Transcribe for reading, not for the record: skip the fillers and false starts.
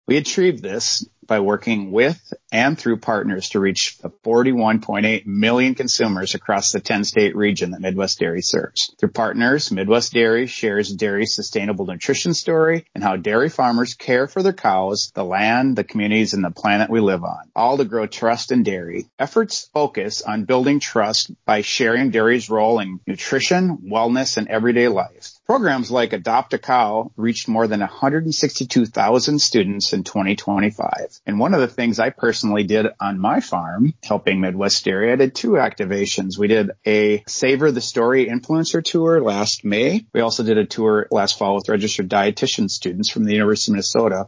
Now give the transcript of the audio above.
We achieved this by working with and through partners to reach the 41.8 million consumers across the 10-state region that Midwest Dairy serves. Through partners, Midwest Dairy shares dairy's sustainable nutrition story and how dairy farmers care for their cows, the land, the communities, and the planet we live on, all to grow trust in dairy. Efforts focus on building trust by sharing dairy's role in nutrition, wellness, and everyday life. Programs like Adopt a Cow reached more than 162,000 students in 2025. And one of the things I personally did on my farm, helping Midwest Dairy, I did 2 activations. We did a Savor the Story influencer tour last May. We also did a tour last fall with registered dietitian students from the University of Minnesota.